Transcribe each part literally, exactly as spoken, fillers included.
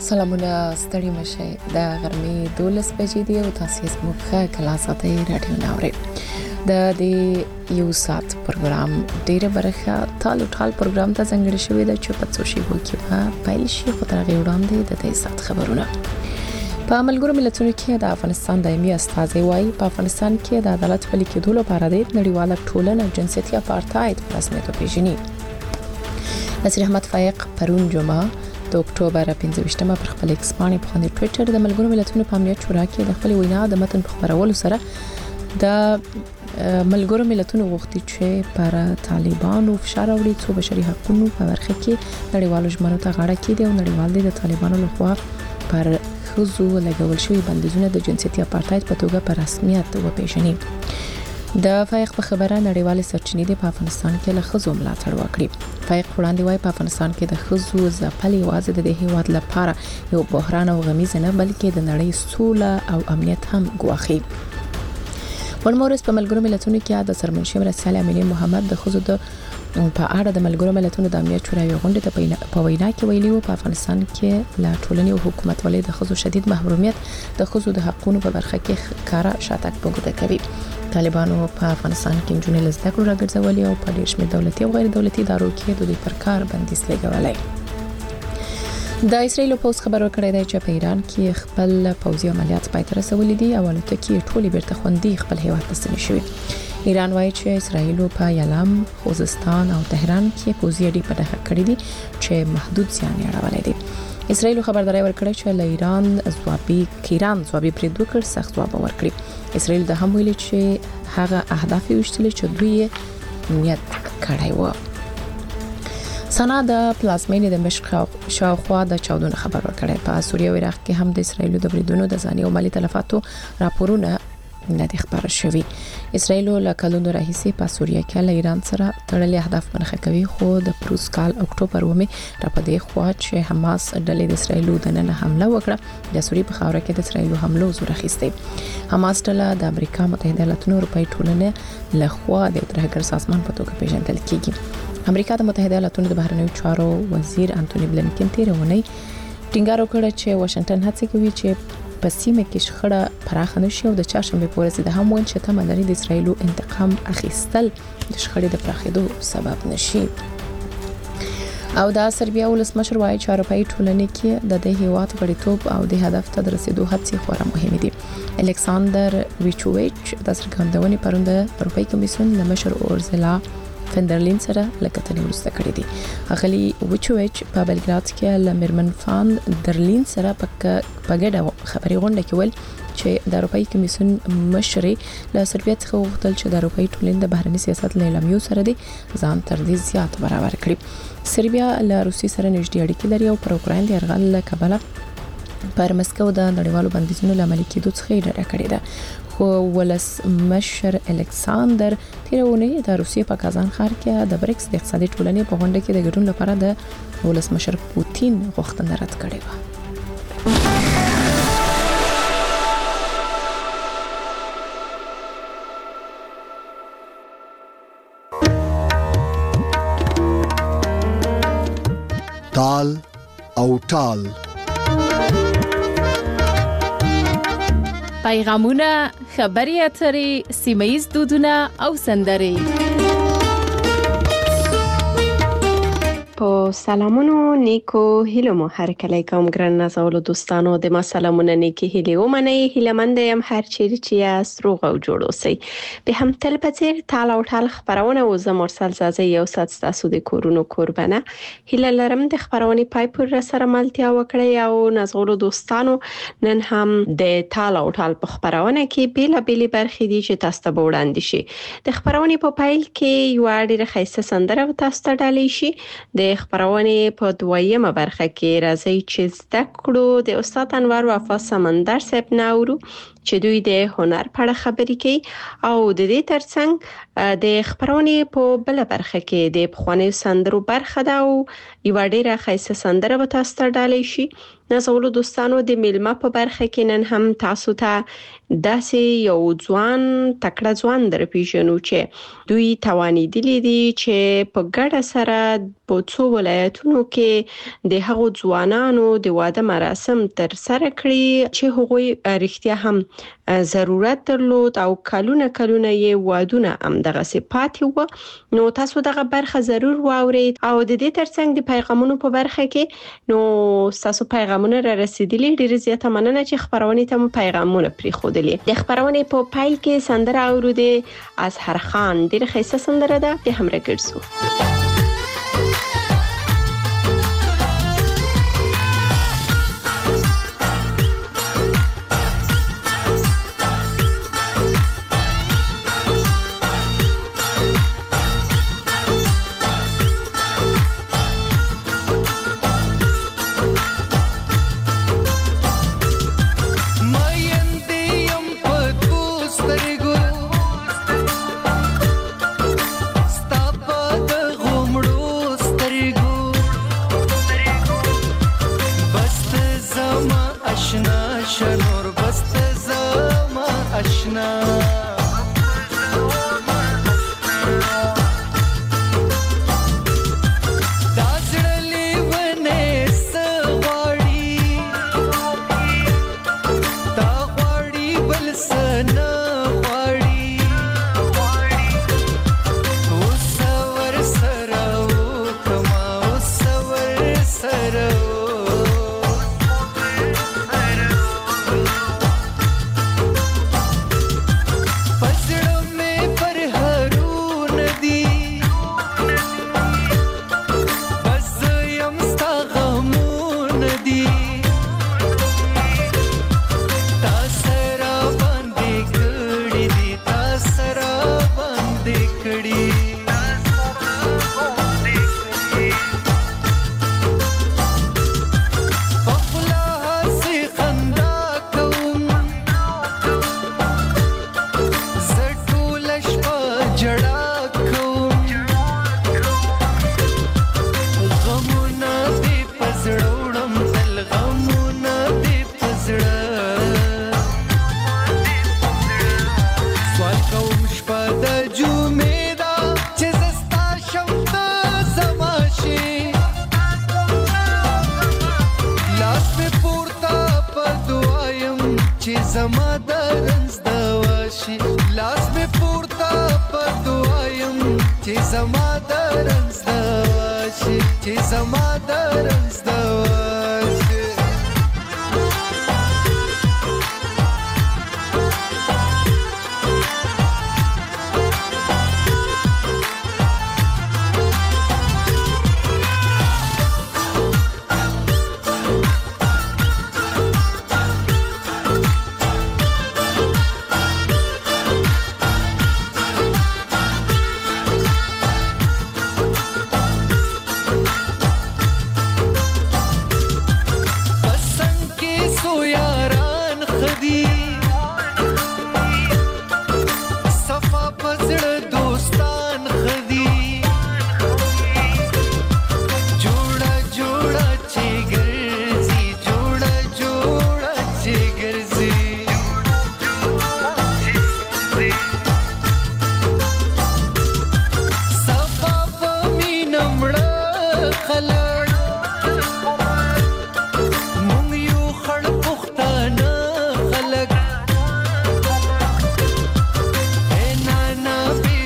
سلامونه ستړي مشه د غرمې دولس بجې دی او تاسو یې زموږ ښه کلاساتي رادیو ناوړي د دې یو سات پروګرام ډیره برخه ټال ټال پروګرام ته څنګه شوې ده چې په څو شی وکي په پایل شي خو تر غوړاندې د دې سات خبرونه په ملګرو ملتونو کې د افغانستان دایمي استازي وايي په افغانستان کې د عدالت پلي کېدو لپاره د نړیواله ټولنې جنسیتي اپارټاید په رسمیت پیژني. نصیر احمد فایق پرون جمعه د اکتوبر پنځه پر خپل ایکس باندې په خپل ټوئیټر د ملګرو ملتونو په امنیت شورا کې د خپل وینا د متن په خبرولو سره د ملګرو ملتونو غوښتي چې پر طالبانو فشار وړي څو بشري حقوقو په برخه کې نړیوالو ژمنو ته غاړه کړي او نړیوال د طالبانو لخوا پر خزو لګول شوی بندیزونه د جنسیتي اپارټاید په توګه په رسمیت وپیژني. د فایق په خبره نړیوال سرچینې د افغانستان کې له خزو ملاتړ وکړي. فایق وړاندې وايي په افغانستان کې د خزو ځپل یوازې د هیواد لپاره یو بحران او غمیز نه بلکې د نړۍ سوله او امنیت هم ګواښي. ورمورس په ملګرو ملتونو کې د سرمنشي مرسل امینه محمد د خزو د په اړه د ملګرو ملتونو د امنیت شورا یو غونډه ته په وینا کې ویلي وو په افغانستان کې لا ټولنې او حکومت ولې د خزو شدید محرومیت د خزو د حقوقو په برخه کې کارا شاتک بوګده کوي. طالبانو په افغانستان کې جنونې لزده کړو راګرځولې او په ډېر شمېر دولتي او غیر دولتي ادارو کې د دې پر کار بندیز لګولای. د اسرایل پوز خبر ورکړی دی چې په ایران کې خپل پوځي عملیات پای ته رسولي دي او الوتکې ټولې بیرته خوندي خپل هیواد ته ستنې شوې. ایران وايي چې اسرایل په یلام، خوزستان او تهران کې پوځي اډې په ډخه کړې دي چې محدود زیان یې اړولی دی. اسرایل خبرداري ورکړه چې له ایران ځوابي ایران ځوابي برید وکړ سخت ځواب ورکړي. اسرایل د هم ویلي چې هغه اهداف یې وشتل چې دوی نیت کړی و. سنا د پلازمینې د مشق شاوخوا د چاودنو خبر ورکړی. په سوریه او عراق کې هم د اسرایل د بریدونو د ځاني او مالی تلفاتو راپورونه نه دي خبر شوي. اسرایل له کلونو راهیسې په سوریه کې له ایران سره تړلي اهداف منخه کوي خو د پروس کال اکتوبر ومه را پدې خو چې حماس ډلې د اسرایل د نن حمله وکړه د سوریه په خاوره کې د اسرایل حمله زور اخیسته. حماس ډله د امریکا متحده ایالاتونو اروپאי ټولنې له خوا د ترهګر سازمان په توګه پیژندل کیږي. امریکا د متحده ایالاتونو د بهرنیو چارو وزیر انټونی بلنکن تیرونی ټینګار وکړ چې واشنگټن هڅه کوي چې په سیمه کې شخړه پراخه نشي او د چهارشنبه په ورځ د هم وین چې تمه لري د اسرایل انتقام اخیستل د شخړې د پراخېدو سبب نشي. او د سربیا ولسمشر وايي چې اروپאי ټولنې کې د دې هیواد غړیتوب او د هدف ته رسیدو هڅې خورا مهمه دي. الکساندر ویچوویچ د څرګندونې پروند د اروپאי کمیسیون د مشر اورزلا فندرلین سره لکتنې ورسته کړې دي. اغلی ویچوویچ په بلګراد کې لمرمن فان درلین سره په پګډه خبري غونډه کې ول چې د اروپאי کمیسیون مشر له سربیا څخه وغوښتل چې د اروپאי ټولنې د بهرنی سیاست له اعلامیو سره دي ځان تر دې زیات برابر کړي. سربیا له روسي سره نږدې اړیکې لري او پر اوکراین د یرغل له کبله پر مسکو د نړیوالو بندیزونو لامل کېدو څخه ډډه کړې ده. خو ولسمشر الکساندر تیرونی د روسیې په کازان ښار کې د بریکس د اقتصادي ټولنې په غونډه کې د ګډون لپاره د ولسمشر پوتین غوښتنه رد کړې و. تال او ټال پیغامونه، خبري اترې، سیمایي دودونه او سندري. په سلامونو نیکو هیلو مو هر کله کوم ګران نازولو دوستانو د ما سلامونه نیکی هیلې ومنئ. هیلمند یم هر چیرې چې یاست روغ او جوړ اوسئ. به هم تل په څیر تال او ټال خبرونه او زه مرسل زازه یو سات تاسو د کورونو قربانه هیله لرم د خبرونه پای پر سره ملتیا وکړئ او نازولو دوستانو نن هم د تال او ټال په خبرونه کې بیل بیل برخې دي چې تاسو ته وړاندې شي. د خبرونه په پایل کې یو ډېر ښایسته سندره تاسو ته ډالۍ شي. د خبرونه په دویمه برخه کې راځي چې زده کړو د استاد انور وفا سمندر صاحب ناورو چې دوی د هنر په اړه خبرې کوي او د دې ترڅنګ د خبرونه په بل برخه کې د پخواني سندرو برخه ده او یو ډېر ښایسته سندره به تاسو ته ډالۍ شي. نازولو دوستانو د میلمه په برخه کې نن هم تاسو ته داسې یو ځوان تکړه ځوان در پیژنو چې دوی توانیدلی دي چې په ګډه سره په څو ولایتونو کې د هغو ځوانانو د واده مراسم تر سره کړی چې هغوی رښتیا هم ضرورت درلود او کلونه کلونه یې وادونه هم دغه صفات وو. نو تاسو دغه برخه ضرور واورید او د دې ترڅنګ د پیغامونو په برخه کې نو تاسو پیغامونه را رسیدلی ډیر زیاته مننه چې خبرونه ته مو پیغامونه پریخودلې. د خبرونه په پای کې سندره اوریده از هر خان ډیر ښه سندره ده د همره ګرځو. زما درنز دواشي لاس می پورته په دوایم چې زما درنز دواشي چې زما درنز دواشي. Be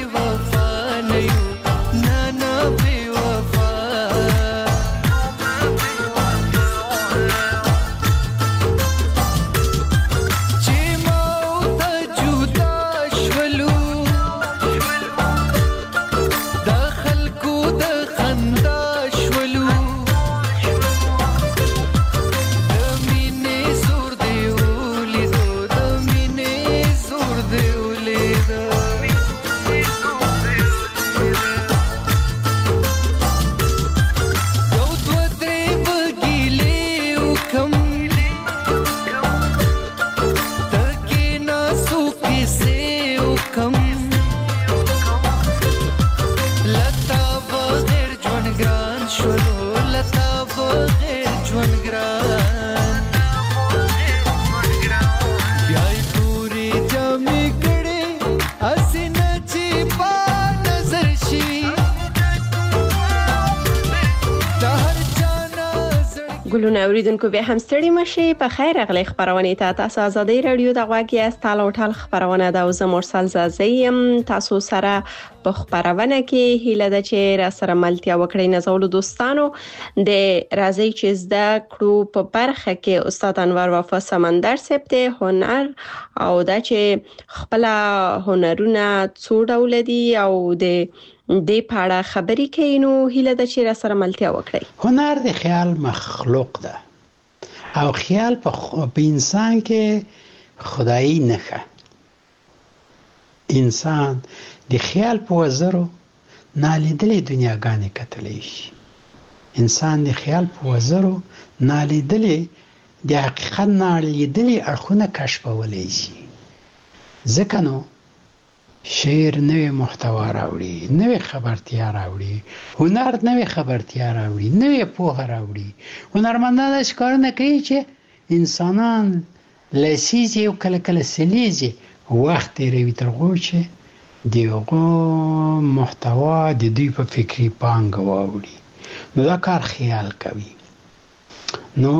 ګلونه اوریدونکو به هم ستړي مشي په خیر غلي خبرونه ته تاسو ازادي رادیو د غواګي استاله او ټال خبرونه د اوس مرسل زازیم تاسو سره په خبرونه کې هیله ده چې را سره ملتیا وکړئ نزول دوستانو د راځي چې زده کړو په برخه کې استاد انور وفا سمندر سپته هنر او دا چې خپل هنرونه څو ډول دي او د د پاړه خبرې کوي نو هیله د چې را سره ملتیا وکړي. هنر د خیال مخلوق ده او خیال په انسان کې خدایي نخه. انسان د خیال په وزرو نالیدلې دنیاګانې کتلی شي. انسان د خیال په وزرو نالیدلې د حقیقت نالیدلې اړخونه کشفولی شي. ځکه نو شعر نوې محتوا راوړي، نوې خبرتیا راوړي، هنر نوې خبرتیا راوړي، نوې پوهه راوړي. هنرمندان داسې کارونه کوي چې انسانان لسیزې او کله کله سلیزې وخت تېروي تر هغو چې د هغو محتوا د دوی په فکري پانګه واوړي. نو دا کار خیال کوي. نو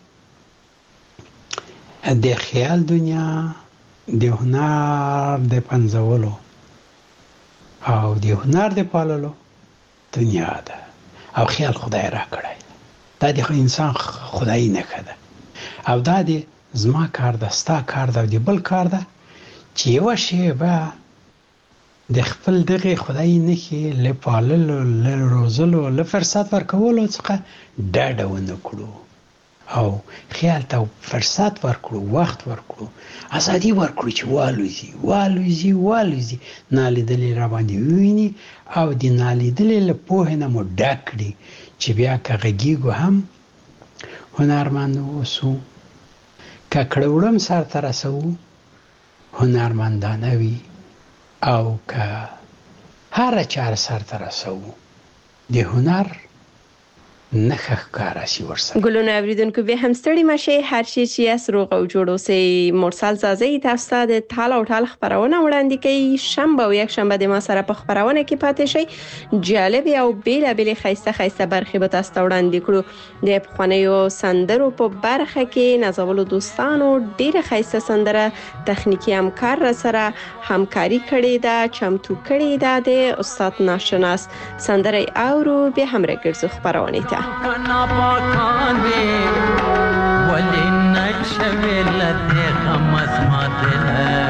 د خیال دنیا د هنر د پنځولو او د هنر د پاللو دنیا ده او خیال خدای را کړی. دا د انسان خدایي نښه ده او دا د زما کار ده، ستا کار ده او د بل کار ده چې یوه شیبه د خپل دغې خدایي نښې له پاللو، له روزلو، له فرصت ورکولو څخه ډډه ونه کړو او خیال ته فرصت ورکړو، وخت ورکړو، ازادي ورکړو چې والوزي والوزي والوزي نالیدلې را باندې وویني او د نالیدلې له پوهې نه مو ډک کړي چې بیا که غږیږو هم هنرمند اوسو، که کړه سرته رسوو هنرمندانه وي او که هره چاره سرته رسوو د هنر نخه ښکاره شي ورسره. ګلونه اوریدونکو به هم ستړي مشي هر شي چې اس روغ او جوړ اوسئ. مرسل زازي تاسو ته د ټال او ټال خبرونه وړاندې کوي. شنبه او یک شنبه د ما سره په خبرونه کې پاتې شي. جالب او بیل بیل خیسته خیسته برخې به تاسو ته وړاندې کړو. د پخوانیو سندرو په برخه کې نازولو دوستانو ډیره خیسته سندره تخنیکی همکار را سره همکاري کړې ده، چمتو کړې ده د استاد ناشناس. سندره اورو به هم راګرځو خبرونه ته. کنا پاکان دی ولی نشوی لده خمس ماته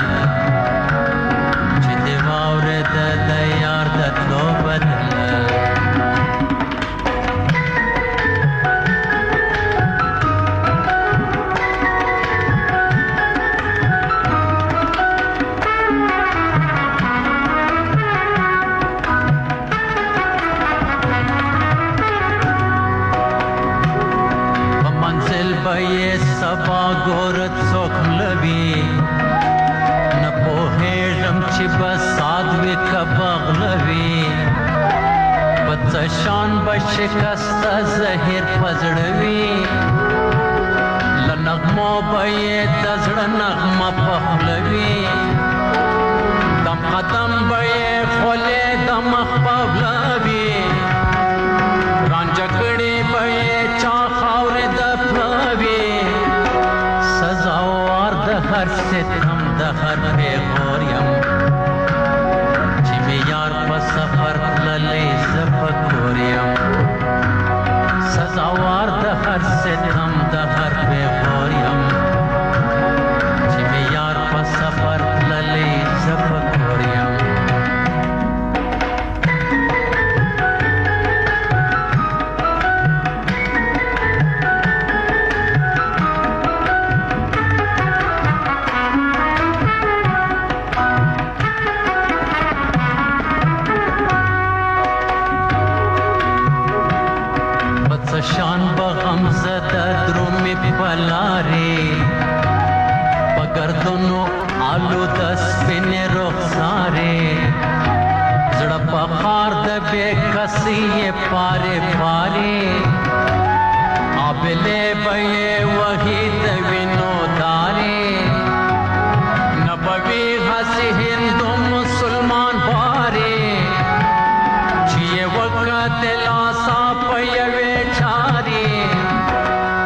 چه دی وارد ده یار ده تلو بدله سبا گورت سوکم لبی نپوهیجم چی بساد وی کبغلوی بچشان بشکست زهر پزړوی لنغمو بی دزړه نغمه پخلوی دم قدم بی خولې د مخ پبلوی رانجکړې بی چا خاورې د هر ستم د هر پیغوریم چې می یار په سفر تللې زفکوریم سزاوار د هر ستم د هر پیغوریم چې می یار په سفر تللې زفکوریم شان بغم زده درومی پلاری پگردنو آلو دس بین رخساری زڑا پخار ده بے کسی پاری پاری آبلے بے وحی دوینو داری نبوی حسی ہندو مسلمان باری چیئے وقت لاسا پیوے چاری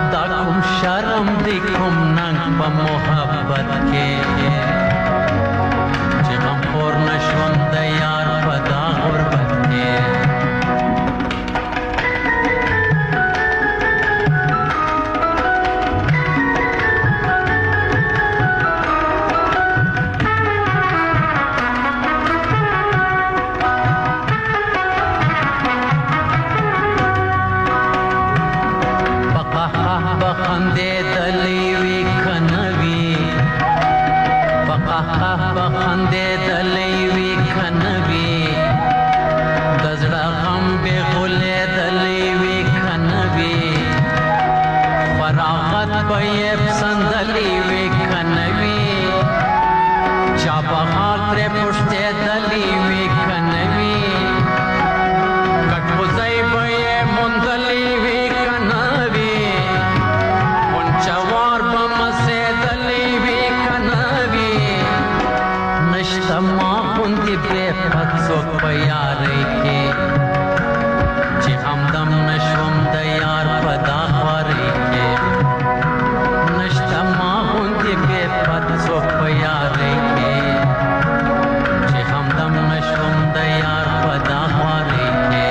کې پڅوک په یارۍ کې چې همدم نشوم د یار په دا خوارۍ کې نشته ما غوندې بې پڅوک په یارۍ کې چې همدم نشوم د یار په دا خوارۍ کې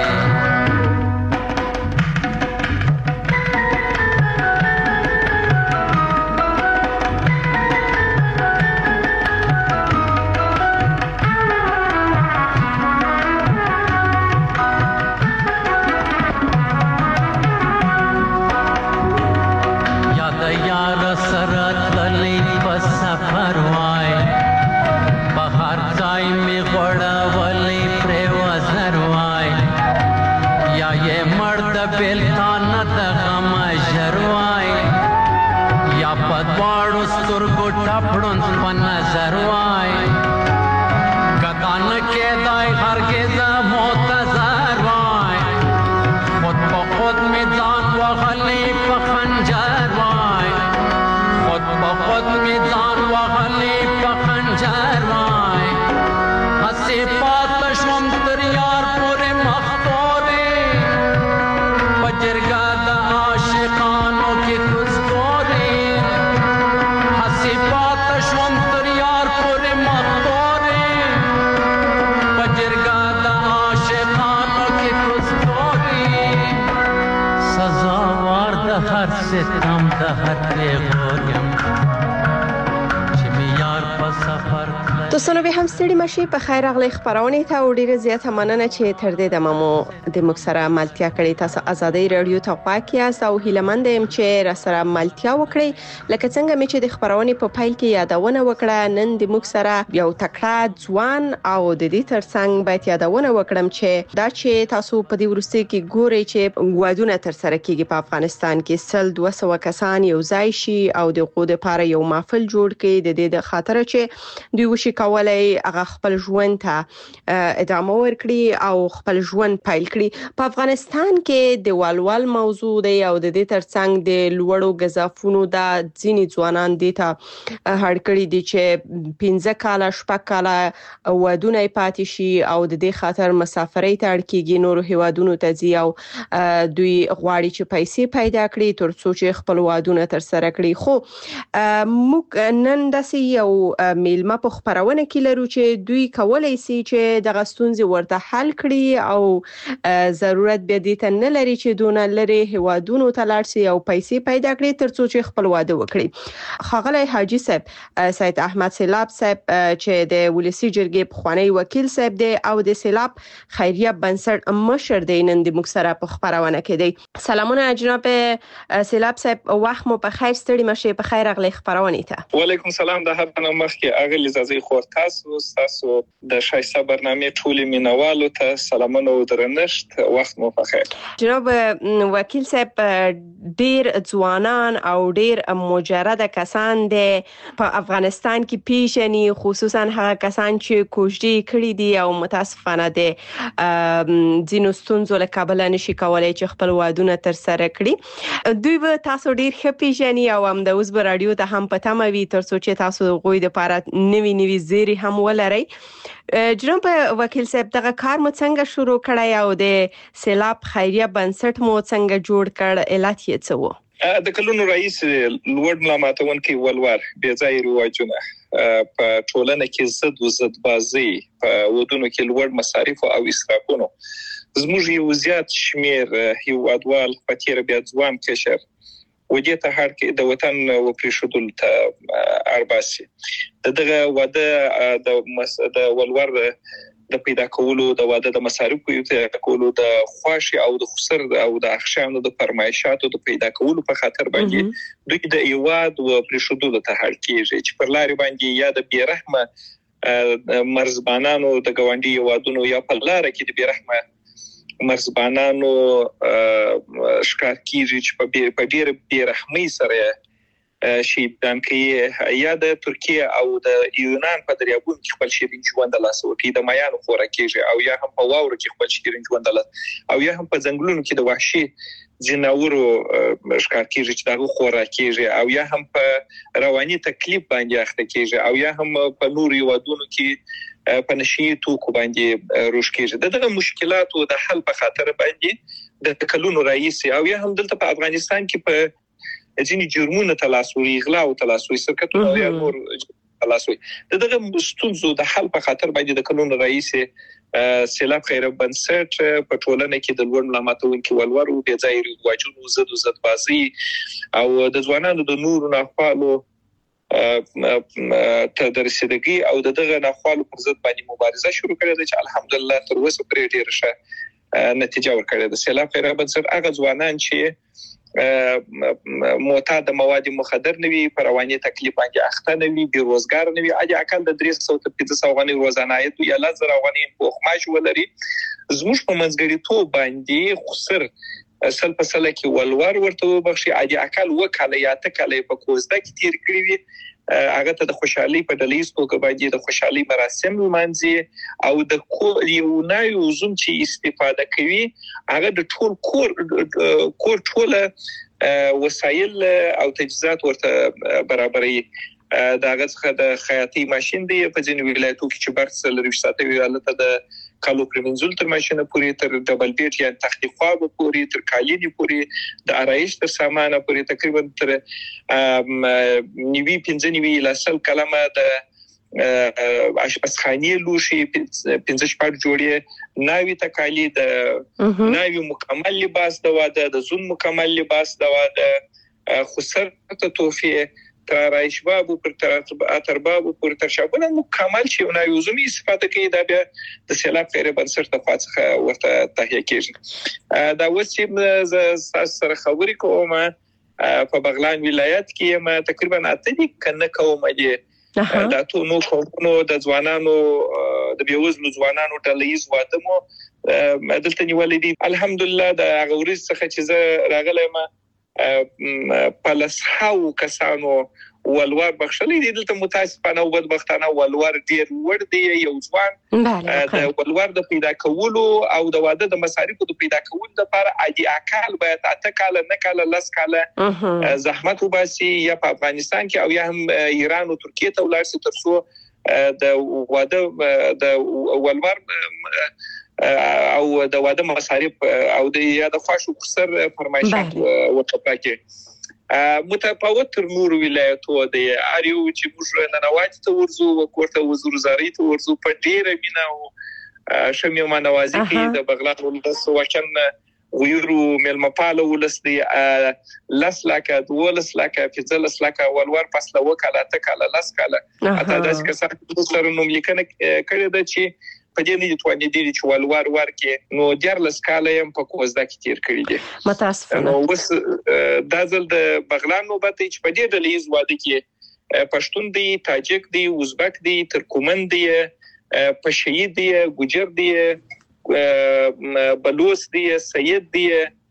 دوستانو به هم ستړي مشي په خیر راغلی خبرونه ته او ډیره زیاته مننه چې تر دې د ممو د مکسره ملتیا کړی تاسو ازادي رادیو ته پاکیاس او هیلمند يم چې را سره ملتیا وکړي لکه څنګه مې چې د خبرونه په پایل کې یادونه وکړه نن د مکسره یو تکړه ځوان او د دې ترڅنګ باید یادونه وکړم چې دا چې تاسو په دې ورسته کې ګوري چې غواډونه تر سره کیږي په افغانستان کې سل دوه سوه کسان یو ځای شي او د قوت لپاره یو محفل جوړ کړي د دې د خاطر چې دوی وشي کولای هغه خپل ژوند ته ادامه ورکړي او خپل ژوند پیل کړي په افغانستان کې د والوال موضوع دی او د دې ترڅنګ د لوړو غزافونو د ځینی ځوانان دي ته هړ کړي دي چې پنځه کاله شپږ کاله ودونه پاتې شي او د دې خاطر مسافرۍ ته اړ کیږي نور هیوادونو ته ځي او دوی غواړي چې پیسې پیدا کړي تر څو چې خپل ودونه تر سره کړي خو موږ نن داسې یو میلمه په خبرونه کې لرو چې دوی کولای شي چې د غستونځي ورته حل کړي او ضرورت به دي ته نه لري چې دونه لري هوادونو ته لاړ شي او پیسې پیدا کړي تر څو چې خپل واده وکړي خاغلی حاجی صاحب سید احمد سیلاب صاحب چې د ولسی جرګې پخوانی وکیل صاحب دی او د سیلاب خیریه بنسټ مشر دی نن د مکسره په خبرونه کې دی سلامونه جناب سیلاب صاحب وخت مو په خیر ستړي مشه په خیر اغلی خبرونه ته وعلیکم سلام د هر نو مخکې اغلی زازي خور تاسو تاسو د شایسته برنامه ټولې مینوالو ته سلامونه او درنښت وخت مو په خیر جناب وکیل صاحب ډیر ځوانان او ډیر مجرد کسان دي په افغانستان کې پیژني خصوصا هغه کسان چې کوژدي کړي دي او متاسفانه دي ځینو ستونزو له کابل نشي کولای چې خپل وادونه تر سره کړي دوی به تاسو ډیر ښه پیژني او هم د اوس رادیو ته هم پته موي تر څو چې تاسو غوي د پاره نوي نوي زیری هم ولري جناب وکیل صاحب دغه کار مو څنګه شروع کړی او د سیلاب خیریه بنسټ مو څنګه جوړ کړ علت یې څه و د کلونو رئیس لوړ ملامتون کې ولور بې ځای رواجونه په ټولنه کې زد و زد بازي په ودونو کې لوړ مصارف او اسرافونه زموږ یو زیات شمیر هیوادوال په تیر بیا ځوان کشر ودې ته هر کې د وطن او پریشودل ته ارباسي دغه واده د د ولور د پیدا کولو د واده د مصارف یو ته کولو د خواشي او د خسر او د اخشامو د فرمایشاتو د پیدا کولو په خاطر باندې دوی د ایواد او پریشودل ته هر کېږي چې پر لاري باندې یا د بیرحمه مرزبانانو د ګوندي یوادونو یا په لار کې د بیرحمه مرزبانانو ښکار کیږي چې په ډېر بیرحمۍ سره شهیدان کې یا د ترکیه او د یونان په دریابونو کې خپل شیرین ژوند لاسو کې د مایانو خوراکيږي او یا هم په واورو کې خپل شیرین ژوند لاسو او یا هم په ځنګلونو کې د وحشي جناورو ښکار کېږي چې دغه خوراکيږي او یا هم په رواني تکلیف باندې اخته کېږي او یا هم په نورو ودونو کې په نشي توکو باندې روش کېږي دغه مشکلاتو د حل په خاطر باندې د کلونو رئیس او یا هم دلته په افغانستان کې په ځینې جرمونو تلاسوي غلا او تلاسوي سرکټونه او یا نور تلاسوي دغه ستونزو د حل په خاطر باندې د کلونو رئیس سیلاب خیر بنسټ په ټولنه کې د لوړ ملامتونکو ولورو د ځای رواجونو زد زد بازي او د ځوانانو د نورو ناخوالو ته د رسیدګي او دغه ناخوالو پر ضد باندې مبارزه شروع کړې ده چې الحمدلله تر اوسه پرې ډېر ښه نتیجه ورکړې ده سیلاب خیر بنسټ هغه ځوانان چې معتاد مواد مخدر نوي پر رواني تکلیف باندې اخته نوي بیروزګار نوي اجي اکل د درې سوه تر پنځه سوه غني روزانه عاید یا لزر غني په خماش ولري زموږ په منځګړي تو باندې خسر سل په سل کې ولور ورته بخشي اجي اکل وکاله یا تکاله په کوزده کې تیر کړی وي هغه ته د خوشحالي په ډلې ستوګه باندې د خوشحالي مراسم لمانځي او د یو نایو زوم چې استفاده کوي هغه د ټول کور کور ټول وسایل او تجهیزات ورته برابرې داغه څخه د خیاطي ماشين دی په ځینو ولایتونو کې چې برسل ریښ ساتي ویاله د کالو پرمنزول تر ماشينه پورې تر ډبل بیټ یا تختی خواب پورې تر کالینی پورې د آرایش تر سامانه پورې تقریبا تر نیوی پنځه نیوی لاسل کلمه د اشپزخانه لوشي پنځه شپږ جوړې ناوی تکالی د ناوی مکمل لباس د واده د زون مکمل لباس د واده خسر ته توفیه تر رایشبابو پر تر بابو پر تر شابونه مکمل شي او نو زمي استفاده کوي دا بیا د سیلاب خیر بنسټ ته فاصله ورته تهیه کیږي دا وسې سره خبرې کوم په بغلان ولایت کې ما تقریبا اته دي کنه کوم دي دا ټول نو کومو د ځوانانو د بیوزلو ځوانانو ټلیز واده مو دلته نیولې دي الحمدلله د غوریز څخه چې زه راغلم پلسحو کسانو ولور بخښلې دي دلته متاسفانه او بدبختانه ولور ډیر ور دی یو ځوان د ولور د پیدا کولو او د واده د مصارفو د پیدا کولو لپاره اجي اکل باید اته کال نه کال لس کال زحمت وباسي یا په افغانستان کې او یا هم ایران او ترکیه ته ولاړ شي ترڅو د واده د ولور او د واده مصارف او د یا د خواشو خسر فرمایشات وټاکي متفاوت تر نور ولایتو د اریو چې موږ ننوات ته ورزو ورته وزیر وزارت ته ورزو په ډیره مینا او شمیو منوازي کې د بغلان ولس وکن ویرو ملمپاله ولس دی لاس لاکه دولس لاکه فزلس لاکه ولور فاصله وکاله تکاله لاس کاله اته داس کسان سره نوم لیکنه کړی د چې په دې نه توانې دي چې ولور ورکې نو جرلس کاله يم په کوزده کې تیر کړی دي متاسفانه نو وس د ځل د بغلان نوبت چې په دې ډلې زواده کې پښتون دی تاجک دی ازبک دی ترکمن دی پشهی دی ګوجر دی بلوچ دی سید دی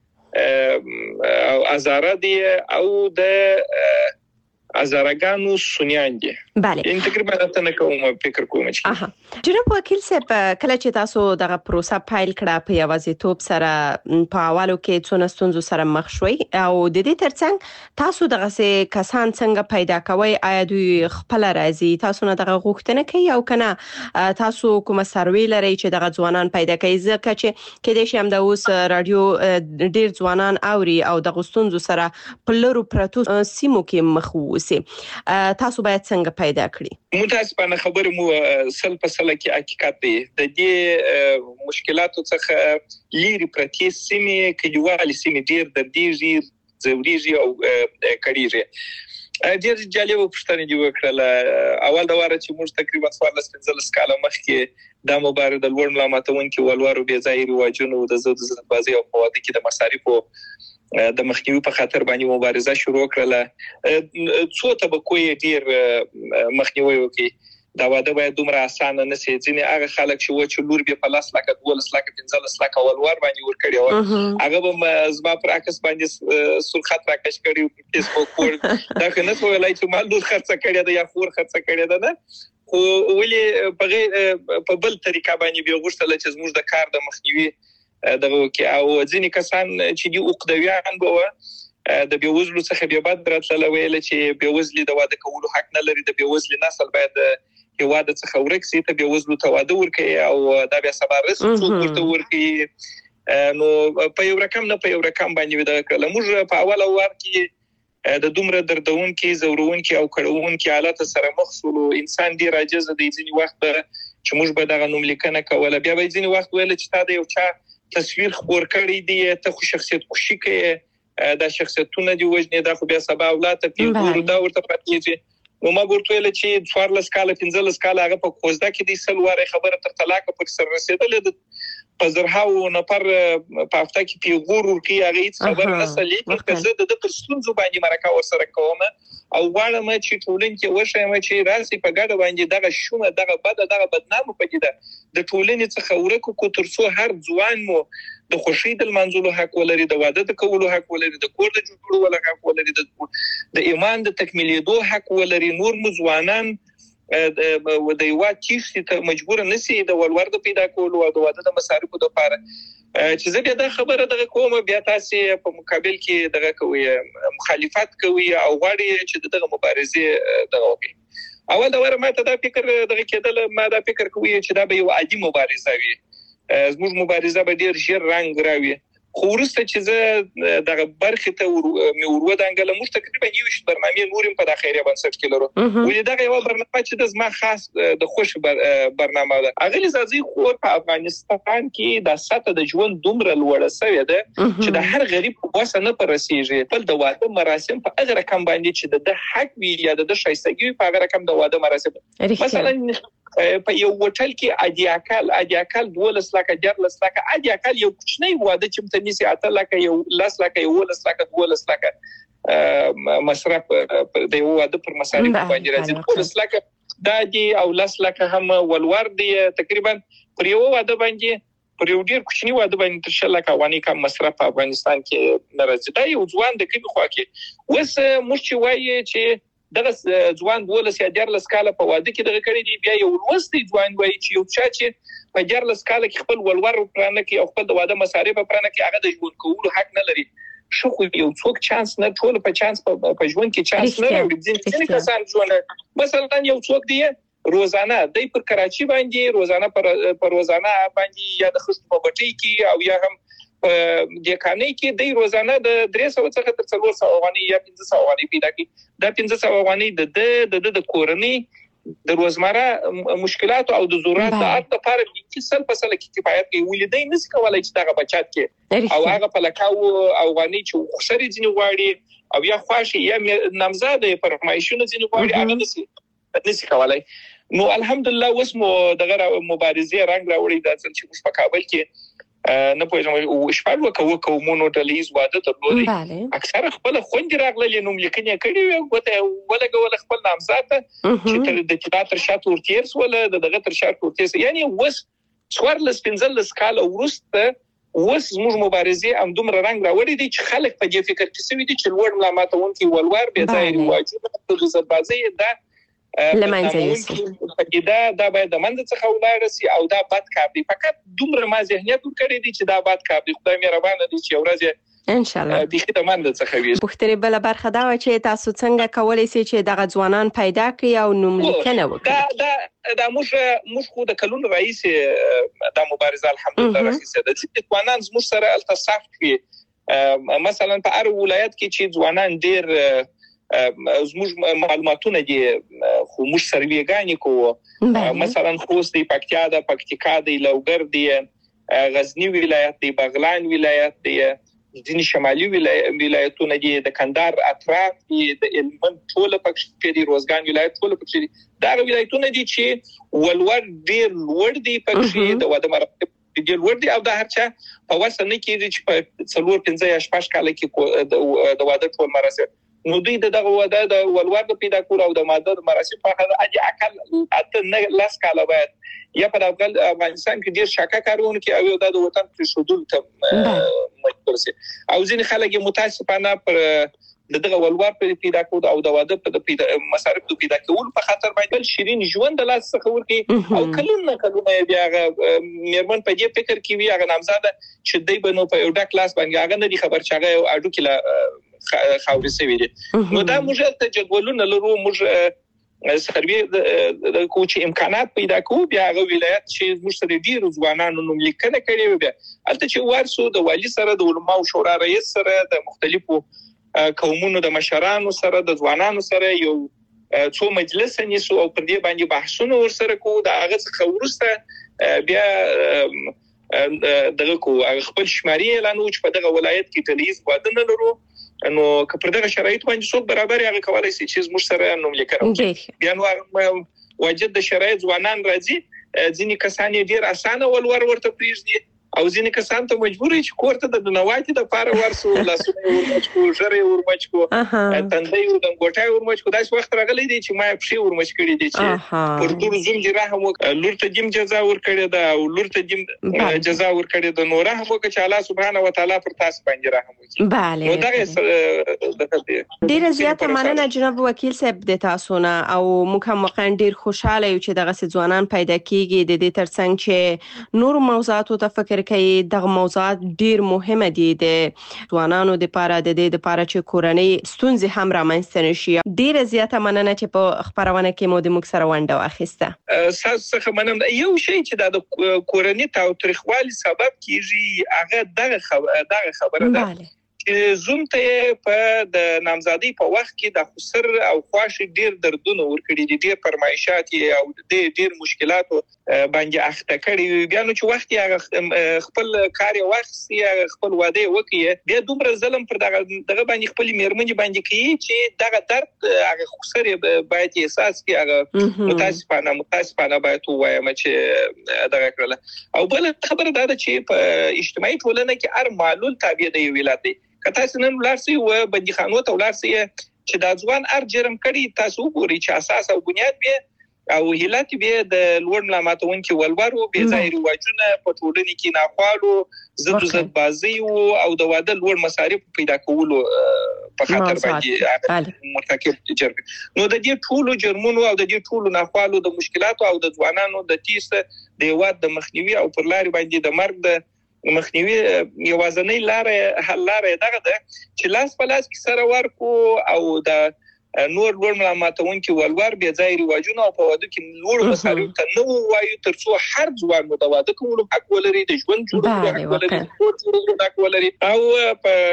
ازاره دی او د ازارګانو سنیان دي بله ان تقریبا تاسو کوم فکر کوم چې جناب وکیل صاحب کله چې تاسو دغه پروسه پایل کړه په یوازیتوب سره په حوالو کې څونه ستونزو سره مخ شوي او د دې ترڅنګ تاسو دغه سه کسان څنګه پیدا کوي آیا دوی خپل راځي تاسو نه دغه غوښتنه کوي او کنه تاسو کوم سروي لري چې دغه ځوانان پیدا کوي ځکه چې کې د شم د اوس رادیو ډیر ځوانان اوري او دغه ستونزو سره په لورو پرتو سیمو کې مخ تاسو باید څنګه پیدا کړی متاسفانه خبر مو سل په سل کې حقیقت دی د دې مشکلاتو څخه لیري پرتی سیمه کلیوالي سیمه ډیر د دې زوريږي او کړيږي ډیر جالب پښتنه دی وکړه اول دا واره چې موږ تقریبا څوارلس پنځلس کاله مخکې د مبارزه د لوړ ملامتونکو ولورو بي ځای رواجونو د زود زود بازي او قواعد کې د مصارفو د مخنیوي په خاطر باندې مبارزه شروع کړله څو طبقو ډیر مخنیوي وکړي دا واده باید دومره اسانه نه سي. ځینې هغه خلک چې و چې لور به په لاس لکه دولس لکه پنځلس لکه ولور باندې ورکړي او هغه به زما پر عکس باندې سور خط راکش کړي په فیسبوک ور دا کنه څه ویلای چې مال لور خرڅ کړي دا یا خور خرڅ کړي دا نه خو ولې په په بل طریقه باندې به غوښتل چې زموږ د کار د مخنیوي دغه کې او ځینې کسان چې دی عقدویان بوه د بیوزلو څخه به بعد راتله ویل چې بیوزلي د واده کولو حق نه لري. د بیوزلي نسل باید هواده څخه ورکسي ته بیوزلو ته واده ورکړي او دا بیا سبا رسو ورته ورکړي. نو په یو رقم نه په یو رقم باندې دا کړل. موږ په اوله وار کې د دومره دردون کې زورون کې او کړهون کې حالت سره مخ شو. انسان دی راجز د ځینی وخت چې موږ به دغه نوم لیکنه کوله بیا به ځینی وخت ویل چې تا د یو چا تصویر خور کړی دی ته خو شخصیت خوشی کې دا شخصیتونه دی وژنې دا خو بیا سبا اولاد ته پیغور دا ورته پاتېږي. نو ما ورته ویل چې څوارلس کاله پنځلس کاله هغه په کوزده کې د سل واره خبره تر طلاق پر سر رسیدلې په زرهاو نفر په هفته کې پیغور ورکی هغه هیڅ خبر نه سلی چې زه د پرستون زبانی مرکه ورسره کوم او غواړم چې ټولنې کې وشایم چې راسي په ګډه باندې دغه شومه دغه بد دغه بدنامه پدیده د ټولنې څخه ورکو کو ترڅو هر ځوان مو د خوشی د منځلو حق ولري د واده د کولو حق ولري د کور د جوړولو حق ولري د ایمان د تکمیلیدو حق ولري. نور مزوانان د یو چیشتي ته مجبور نسی د ولور د پیدا کولو او د واده د مصارفو لپاره چې زه بیا د خبره دغه کوم بیا تاسو په مقابل کې دغه کوي مخالفت کوي او غواړي چې دغه مبارزه دغه وکړي. اول دا ورته ما ته دا فکر دغه کېدل ما دا فکر کوي چې دا به یو عادي مبارزه وي. زموږ مبارزه به ډیر ژر رنګ راوي. خو ورسته چې زه دغه برخه ته مې ورو دانګله موږ تقریبا یو شت برنامه نورم په داخلي بنسټ کې لرو. ولې دغه یو برنامه چې د زما خاص د خوش برنامه ده اغلی زازي خو په افغانستان کې د ساته د ژوند دومره لوړه سوی ده چې د هر غریب په واسه نه پرسیږي. بل د واده مراسم په هغه رقم باندې چې د حق وی یا د شایستګي په هغه رقم د واده مراسم مثلا په یو هوټل کې اډیاکل اډیاکل دولس لکه جرلس لکه اډیاکل یو کوچنی واده چې متنسي اته لکه یو لاس لکه یو لاس لکه دولس لکه مصرف د یو واده پر مصارف باندې راځي. دولس لکه دا دی او لاس لکه هم ولور دی تقریبا پر یو واده باندې پر یو ډیر کوچنی واده باندې تر شل لکه وانی کم مصرف په افغانستان کې ناراضي. دا یو ځوان د کوم خوا کې وس مشي وایي چې دغه ځوان دولس یا دیارلس کاله په واده کې دغه کړی دی بیا یو لوستي ځوان وایي چې یو چا چې په دیارلس کاله کې خپل ولور پرانه کې او خپل د واده مصارف پرانه کې هغه د ژوند کولو حق نه لري. شو خو یو څوک چانس نه ټول په چانس په ژوند کې چانس نه لري. ځینې کسان ژوند مثلا یو څوک دی روزانه د پر کراچي باندې روزانه پر پر روزانه باندې یا د خصوصي په بټي کې او یا هم د کانې کې د روزانه د درې سوه څخه تر څلور سوه افغانۍ یا پنځه سوه افغانۍ پیدا کی. دا پنځه سوه افغانۍ د د د کورنۍ د روزمره مشکلات او د ضرورت د اړتیا لپاره چې سل په سل کې کفایت کوي. ولیدای نس کولای چې دغه بچات کې او هغه په لکاو افغانۍ چې خسرې ځنی غواړي او یا خواشي یا نامزاده فرمایشونه ځنی غواړي هغه نس نس کولای. نو الحمدلله وسمو دغه مبارزه رنگ راوړي د ځل چې په کابل کې نه پوهیږم شپږ وکاو کومونو ډلیز واده درلودي اکثر خپل خوندې راغلي نوم لیکنه کړي وي ولګول خپل نامزاده چې تر د تیاتر شاتو ورتیرس ولا دغه تر شاتو ورتیرس یعنی وس څوارلس پنځلس کال ورسته وس موږ مبارزه ام دومره رنگ راوړي دي چې خلک په دې فکر کې سوي دي چې لوړ ملامتون کې ولور به ځای واجب د عزت بازي ده لمنځه یوسي دا دا باید د منځ څخه ولاړ شي او دا بد کار دی. فقط دومره ما ذهنیت ورکړی دی چې دا بد کار دی. خدای مهربان دی چې ورځ ان شاء الله د خدای منځ څخه وي. پوښتنه بل برخه دا و چې تاسو څنګه کولای شئ چې دغه ځوانان پیدا کړئ او نوم لیکنه وکړئ. دا دا دا موږ موږ خو د کلون رئیس د مبارزه الحمدلله رئیس د ځوانان موږ سره التصاف کوي. مثلا په هر ولایت کې چې ځوانان ډیر زموږ معلوماتونه دي خو موږ سرویګانی کوو. مثلا خوست دی پکتیا د پکتیکا دی لوګر دی غزنی ولایت دی بغلان ولایت دی ځینې شمالي ولایتونه دي د کندهار اطراف دي د هلمند ټول پکښې دي روزګان ولایت ټول پکښې دي. دا ولایتونه دي چې ولور ډیر لوړ دي پکښې د واده مراسم ډیر لوړ دي او دا هر چا په وسه نه کېږي چې په څلور پنځه یا شپږ کال کې د واده ټول مراسم نو دوی دغه وده د ولور د پیدا کول او د ماده د مراسم په اړه اجي اقل اته نه لاس کاله باید یا په افغانستان کې ډیر شاکه کارونه کې او د وطن پر شودل ته مجبور سي او ځین خلک متاسفانه پر دغه ولور په پیدا کول او د واده په پیدا مصارف د پیدا کول په خاطر باید شیرین ژوند د لاس څخه ورکی او کلونه کلونه بیا میرمن په دې فکر کې وی هغه نامزاده چې دوی بنو په یو ډک لاس باندې هغه نه دي خبر چاغه او اډو کې خاوري سوي دي نو دا موږ ته جدولونه لرو موږ سروي د کوچ امکانات پیدا کوو بیا هغه ولایت چې موږ سره ډیر ځوانانو نوم لیکنه کړې بیا البته چې ورسو د والی سره د علماء شورا رئیس سره د مختلفو قومونو د مشرانو سره د ځوانانو سره یو څو مجلس نیسو او پر دې باندې بحثونه ورسره کوو دا هغه څه ورسته بیا دغه کو خپل شماري اعلان وچ په دغه ولایت کې تلیز وادن لرو نو که پر دغه شرایط باندې څوک برابر هغه کولای شي چې موږ سره نوم لیکو بیا نو واجد د شرایط ځوانان راځي ځینې کسان ډیر اسانه ولور ورته پریږدي او ځینې کسان ته مجبور دي چې کوړه د نواتي د پاره ورسو لاسونه ورمچکو ژره ورمچکو تندې ودم ګټای ورمچکو داس وخت راغلی دی چې ما پښې ورمچ کړی دي چې پر ټول زوم جرا هم لور ته دیم جزا ور کړی دا او لور ته دیم جزا ور کړی دا نور هم چې الله سبحانه و تعالی پر تاسو باندې رحم وکړي bale نو دا ډیر زیاته مننه جناب وکیل صاحب د تاسو نه او موږ هم واقعا ډیر خوشاله یو چې دغه ځوانان پیدا کیږي د دې ترڅنګ چې نور موضوعاتو ته فکر کوي دغه موضوعات ډیر مهمه دي د ځوانانو لپاره د دې لپاره چې کورنۍ ستونزې هم رامنځته نشي ډیر زیاته مننه چې په خبرونه کې مو د موږ سره ونډه واخیسته ساسه مننه یو شی چې د کورنۍ تاوتریخوالي سبب کیږي هغه دغه دغه خبره ده چې زوم ته په د نامزادۍ په وخت کې د خسر او خواش ډیر دردونه ورکړي دي ډیر فرمایشات او ډیر ډیر مشکلات باندې اخته کړي بیا نو چې وخت یې خپل کار واخسي خپل واده وکړي بیا دومره ظلم پر دغه دغه باندې خپل میرمنې باندې کوي چې دغه درد هغه خسر باید احساس کړي هغه متاسفانه متاسفانه باید وایم چې دغه کړل او بل خبره دا ده چې په اجتماعي ټولنه کې هر معلول تابع دی ولادت کته سنن ولارسي و بنديخانو ته ولارسي چې دا ځوان ار جرم کړي تاسو وګورئ چې اساس او بنیاد به او هلات به د لوړ ملامتون کې ولورو به ظاهري واجونه په ټولنې کې ناخوالو زد زد بازي او د واده لوړ مصارف پیدا کولو په خاطر باندې مرتکب جرم نو د دې ټولو جرمونو او د دې ټولو ناخوالو د مشکلاتو او د ځوانانو د تیس د یواد د مخنیوي او پر لاري باندې د مرګ د مخنیوي یوازنۍ لارې حل لارې دغه ده چې لاس په لاس کې سره ورکو او د نور لوړ ملامتون کې ولور بیا ځای رواجونه او په واده کې لوړ مصارف ته نو وایو ترڅو هر ځوان د واده کولو حق ولري د ژوند جوړولو حق ولري د جوړولو حق ولري او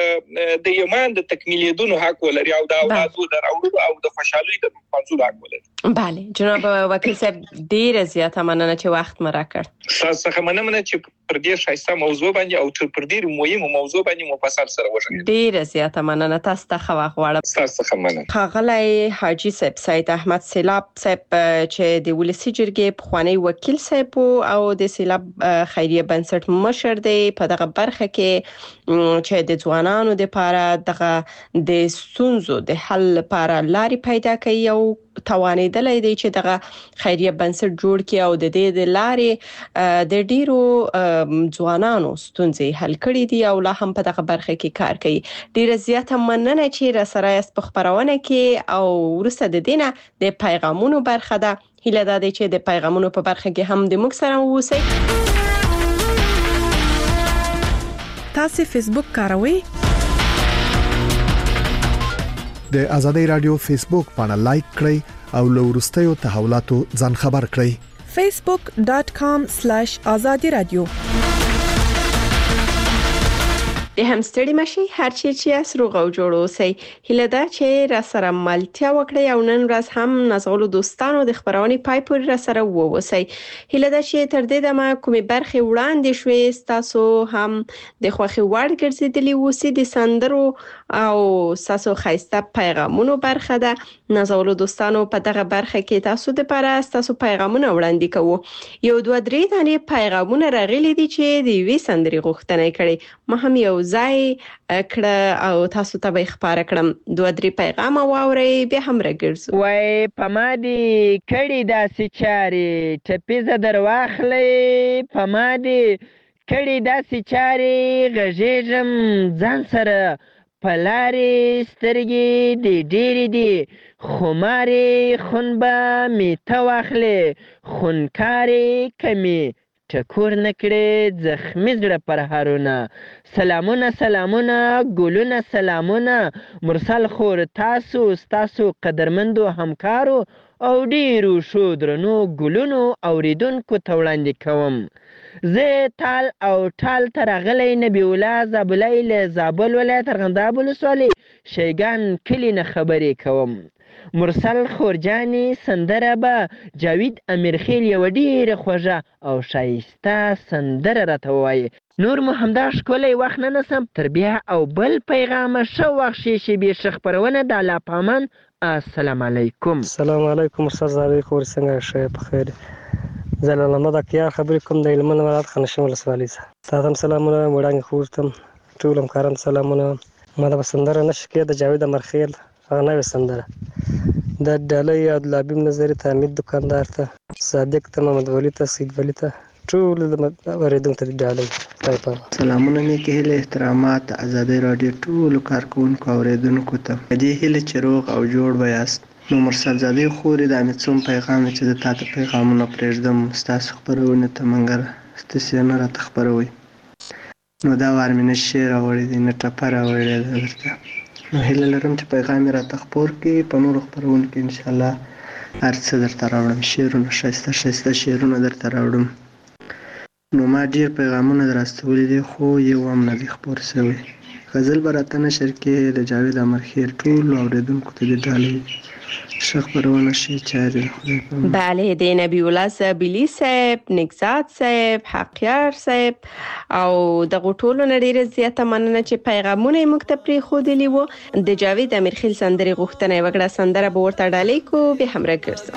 په د یمان د تکمیلیدونو حق ولري او د اولادو د راوړلو او د خوشحالۍ د منځو حق ولري bale جناب وکیل صاحب ډیر زیاته مننه چې وخت مو راکړ تاسو هم مننه چې پر دې شایسته موضوع باندې او تر پر ډیر مهمه موضوع باندې مفصل سره وژغږئ ډیر زیاته مننه تاسو ته خو غواړم تاسو هم مننه خغلای حاجی صاحب سید احمد سیلاب صاحب چې د ولسی جرګې پخوانی وکیل صاحب او د سیلاب خیریه بنسټ مشر دی په دغه برخه کې چې د ځوانانو لپاره دغه د ستونزو د حل لپاره لارې پیدا کوي او توانیدلای دی چې دغه خیریه بنسټ جوړ کړي او د دې د لارې د ډیرو ځوانانو ستونزې حل کړي دي او لا هم په دغه برخه کې کار کوي ډیره زیاته مننه چې را سره است په خبرونه کې او ورسته د دینه د پیغامونو برخه ده هیله ده چې د پیغامونو په برخه کې هم د موږ سره اوسئ تاسو فیسبوک کاروئ د ازادي رادیو فیسبوک باندې لایک کړئ او لو ورستیو تحولاتو ځان خبر کړئ facebook dot com slash azadi radio د همستړي مشي هر چی چې اسروغ او جوړ اوسئ هله دا چې را سره ملتیا وکړئ او نن ورځ هم نازولو دوستانو د خبرونې پای پورې را سره ووسئ هله دا چې تر دې دمه کومې برخې وړاندې شوې تاسو هم د خوخي وړ ګرځېدلی وسی د سندرو او تاسو خایسته پیغامونو برخه ده نازولو دوستانو په دغه برخه کې تاسو د لپاره تاسو پیغامونه وړاندې کوو یو دوه درې دانې پیغامونه راغلي دي چې د وی سندري غوښتنه کړي ما هم یو ځای کړه او تاسو ته به خبره کړم دوه درې پیغام واوري به هم راګرځو. وای په ما دي کړي داسې چارې ټپیزه در واخلې، په ما دي کړي داسې چارې غږېږم ځان سره په لارې سترګې دې ډېرې دي خمارې خون به مې ته واخلې خونکارې که مې ټکور نه کړې زخمي زړه پر هرونه. سلامونه سلامونه ګلونه سلامونه مرسل خور تاسو ستاسو قدرمندو همکارو او ډیرو ښو درنو ګلونو اوریدونکو ته وړاندې کوم. زه تال او ټال ته راغلی نبي الله زابلی له زابل ولایت ارغنداب ولسوالۍ شیګان کلي نه خبرې کوم. مرسل خورجانې سندره به جاوید امیرخیل یوه ډېره خوږه او ښایسته سندره راته ووایي. نور مو همدا ښکلی وخت نه نسم تر بیا او بل پیغامه ښه وخت ښې شېبې ښه خپرونه د الله په امان. السلام علیکم. السلام علیکم استاد زاوی خور څنګه ښه په خیر. زه له محمد اکیار خبرې کوم د هلمند ولایت خانشین ولسوالۍ څخه. تا ته هم سلامونه وړاندې خور ته ټول همکارانو سلامونه. ما ته به سندره نه شي د جاوید امرخیل هغه نوې سندره د ډالۍ عبدالحبیب نظري ته حمید دکاندار ته صادق ته محمد ولی ته سید ولی ته ټول اورېدونکو ته ډالۍ. سلامونه نیکې هیلې احترامات ازادۍ راډیو ټولو کارکوونکو اوریدونکو ته په دې هیله چې روغ او جوړ به یاست. نو مرسل زادې خورې د امید څوم پیغام چې د تا ته پیغامونه پرېږدم ستاسو خپرونې ته منګر ستاسیانه راته خپروئ. نو دا وار مې نه شعر راوړی دی نه ټپه راوړې ده درته. نو هیله لرم چې پیغام یې راته خپور کړي په نورو خپرونو کې انشاءالله هر څه درته راوړم شعرونه ښایسته ښایسته شعرونه درته راوړم. نو ما ډېر پیغامونه در استولي دي خو یو هم نه دی خپور شوی. غزل به راته نشر کې د جاوید امرخیل ټولو اورېدونکو ته دې ډالۍ ښه خپرونه شي چارې د خدای په امان. بله د نبی الله زابلي صاحب نګزاد صاحب حقیار صاحب او دغه ټولو نه ډېره زیاته مننه چې پیغامونه یې موږ ته پرېښودلي وو. د جاوید امیرخیل سندرې غوښتنه یې وکړه سندره به ورته ډالۍ کړو بیا هم راګرځو.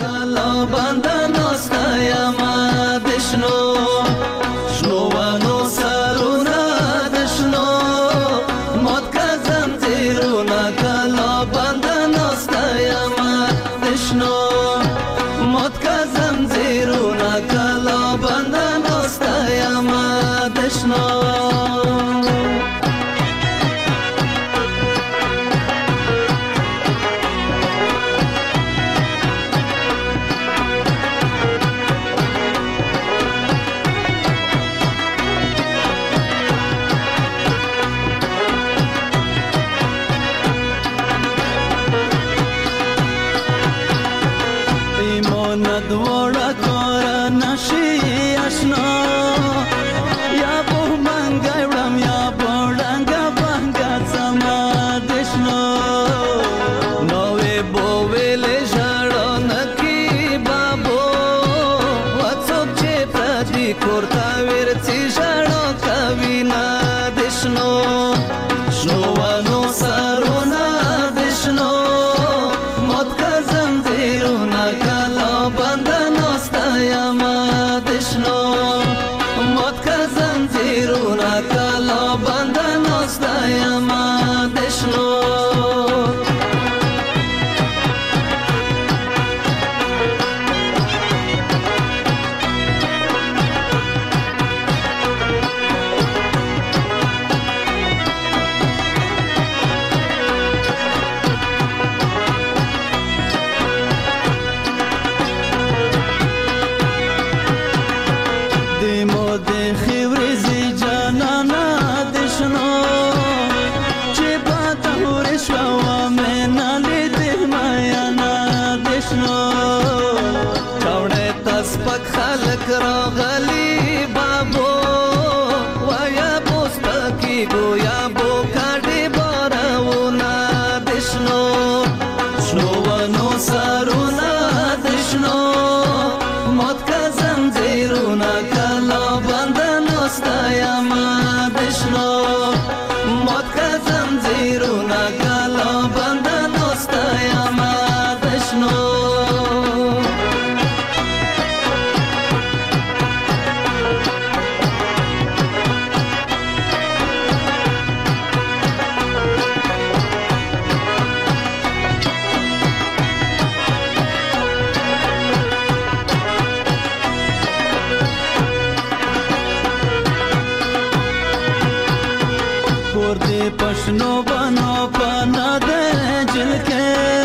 پښنو بنو پنا دے جل کے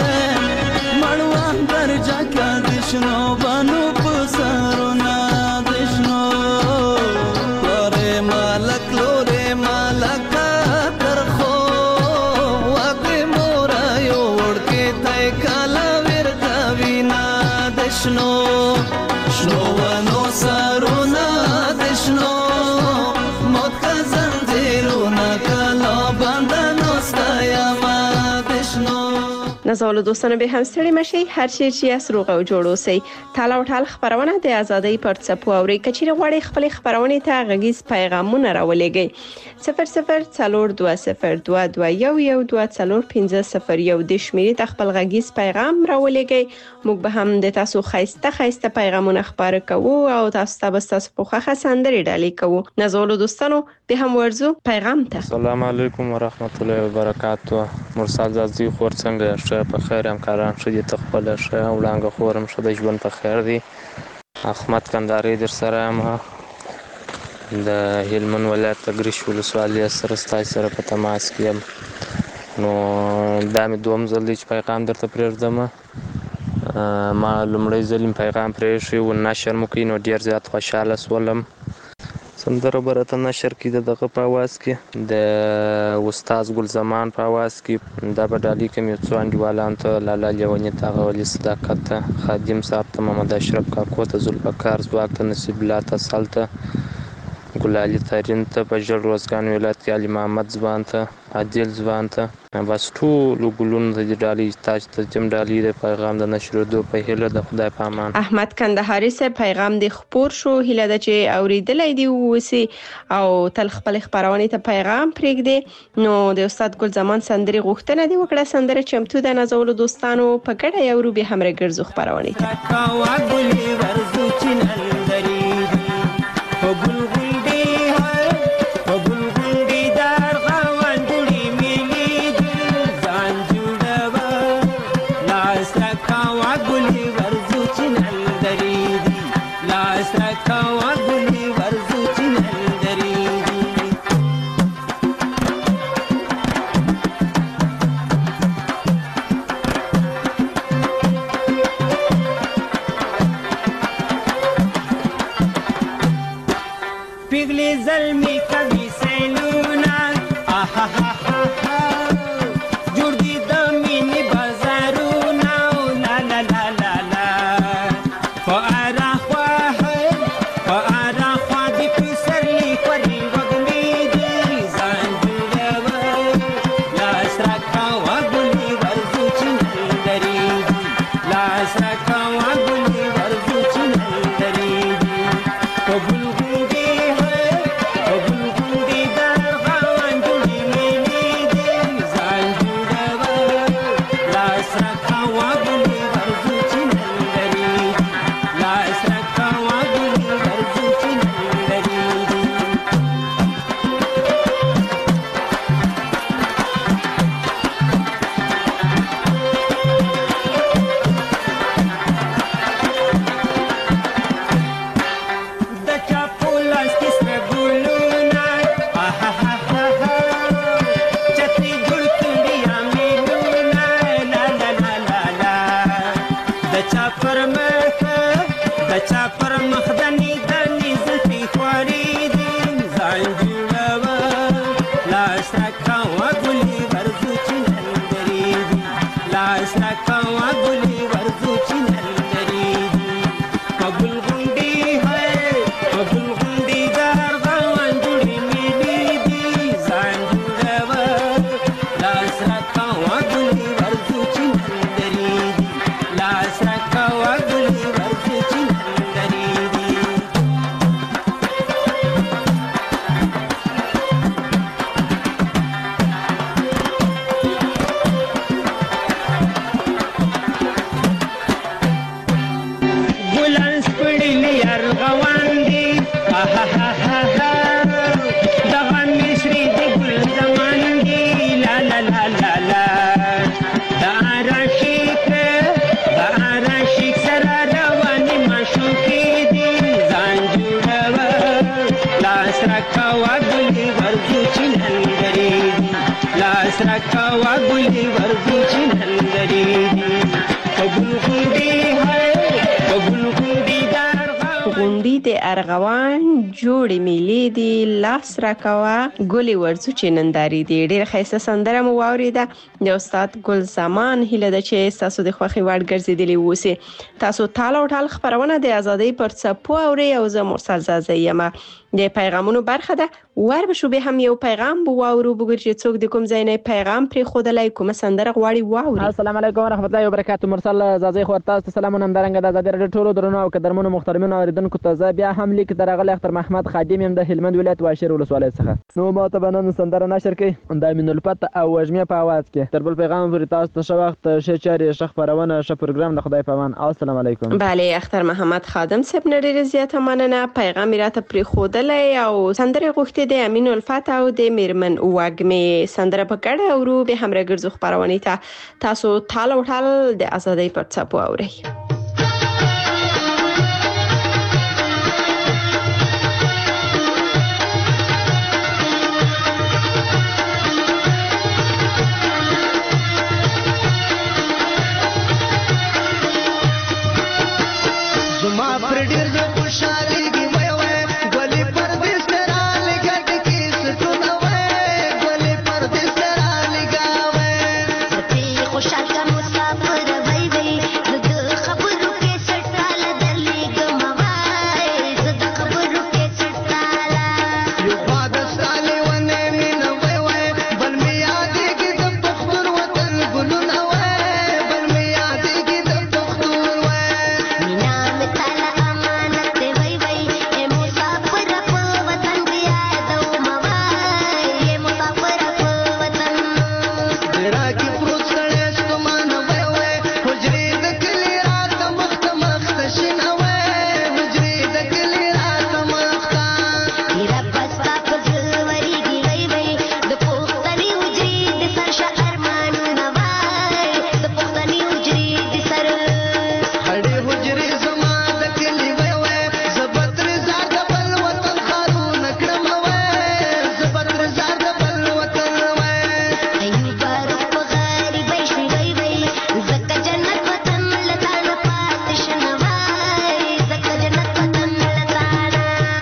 مړوا درجا کا دشنو بنو پسرونا دشنو لورے مالک لورے مالک ترخو واګ مورا یو ورکه تای کالا ور کا وینا دشنو شنو ونو سرونا دشنو موت کا زنجیرونا کلا بندنو ستایا ما دشنو. نازولو دوستانو به هم ستړي مشي هر چیر چې اس روغ او جوړ اوسئ. تاله او ټال خبرونه د ازادۍ پر څپو اوري کچېره غوړي خپل خبرونه ته غږیز پیغامونه راولېږي صفر صفر څلور دوه صفر دوه دوه یو یو دوه څلور پنځه صفر یو د شمیرې ته خپل غږیز پیغام راولېږي. موږ به هم د تاسو خایسته خایسته پیغامونه خبره کوو او تاسو ته به تاسو په خوخه سندري ډالۍ کوو. نازولو دوستانو به هم ورزو پیغام ته. السلام علیکم ورحمت الله وبرکاتو. مرسل زازي خور څنګه یې؟ په خیر همکاران شه دي تخپل شه وړاندې خورم شه د ژوند په خیر دی. احمد کنداري در سره ما د هلمند ولایت تګریش ولسوالۍ سره ستای سره په تماس کې نو دا مې دوم ځل چې پیغام درته پرېږدم. ما لومړی ځل پیغام پرېښی و نشر مو کوي نو ډېر زیات خوشحاله شولم. سندره برته نشر کې دغه په اواز کې د استاد ګل زمان په اواز کې دا به ډالۍ کوم یو څو انډیوالان ته لالا لیوني ته غولي صداقت ته خادم صاحب ته محمد اشرف کاکو ته ذوالفقار ځواک ته نصیب الله ته سال ته ګل علي تارین ته په ژړ روزګان ولایت کې علي محمد ځوان ته عادل ځوان ته بس ټولو ګلونو ته د ډالۍ تاج ته جم ډالۍ د پیغام د نشرېدو په هیله د خدای په امان. احمد کندهاري صاحب پیغام د خپور شو هیله ده چې اوریدلای دی وسی او تل خپل خبرونه ته پیغام پرېږدي. نو د استاد ګل زمان سندري غوښتنه دی وکړه سندره چمتو د نازولو دوستانو په ګډه یو رو به همره ګرځو خبرونه ته. لاس راکوا ګلي ورځي چې نندري په ګلګونډي هاي په ګلګونډي دار غونډي د ارغوان جوړې میلې دي لاس راکوا ګلي ورځو چې ننداري دي. ډېر ښایسته سندره مو واورېده د استاد ګل زمان. هیله ده چې تاسو د خوښې وړ ګرځېدلي اوسئ. تاسو تال او ټال خپرونه د ازادۍ پر څپو اورئ او زه مرسل زازۍ یم. د پیغامونو برخه ده. ور به شو به هم یو پیغام بو واورو بګر چې څوک د کوم ځای نه پیغام پرې خودلای کوم سندره غواړي واوري. السلام علیکم ورحمت الله وبرکاته. مرسل زازۍ خو تاسو ته سلامونه همدارنګه د ازادۍ رادیو ټولو درنو او قدرمنو محترمینو اوریدونکو ته زه بیا هم لیک درغلی اختر محمد خادم یم د هلمند ولایت واشیر ولسوالۍ څخه. نو ما ته بنن سندره نشر کوي د امین الفت او وجمه په आवाज کې تر بل پیغام پورې تاسو ته شو وخت شه چاري شخ پرونه شه پروګرام د خدای پامان. السلام علیکم. بله اختر محمد خادم صاحب نړۍ زیاته مننه. پیغام راته پرې خودلای او سندره غوښتې د امین الفت او د میرمن وګمه سندره په کډه اورو به هم راګرځو خبرونه ته تاسو تال او ټال د ازادۍ پر څپو اورئ. زما پر ډیر د خوشالي دی وای وای ګلې پر دې سره لګټ کې ستونه وای ګلې پر دې سره لګاوي ستې خوشال کا مسافر وای وای زد خبرو کې سټاله دلې ګموای زد خبرو کې سټاله یو باد سالي ونه مين وای وای بل می یاد کې د پختون وطن ګلونه وای بل می یاد کې د پختون وای مینا متاله امانت وای وای اے مسافر په وطن بیا دو موای اے مسافر په وطن ډیرا کې پروت سړی ستمان وای وای حجرې د کلی رات مخت مخت شین وای حجرې د کلی رات مخت میرا پستا پزوري دی وای وای د پوښتنې وجري د سر شهرمان نوای د پوښتنې وجري د سر هډې حجرې زما د کلی وای وای زبتر زار د بل وطن خارونه کړم وای زبتر زار د بل وطن وای ایوب روح په غریبۍ شوی وای وای زکه جنت وطن لتا نه پاتې شنه وای زکه جنت وطن لتا نه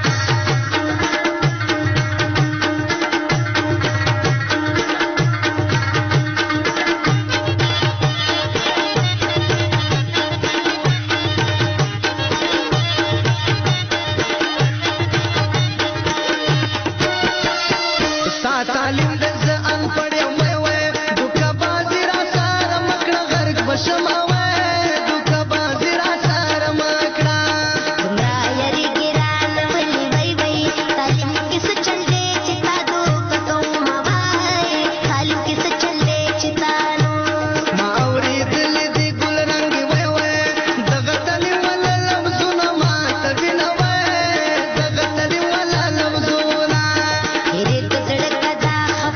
ستا تعلیم د زه ان پړې وای وای دوکه بازی را سره مکړه غرق بشم وای دوکه بازی را سره مکړه دومره یریږي رانه ولي وای وای تعلیم کې څه چل دی چې تا دوکه کوم وای تعلیم کې څه چل دی چې تا نو ما اورېدلې دي ګل رنګ وای وای دغه تلې ولا لمزونه ما ته وینه وای دغه تلې ولا لمزونه هرې د زړه کدا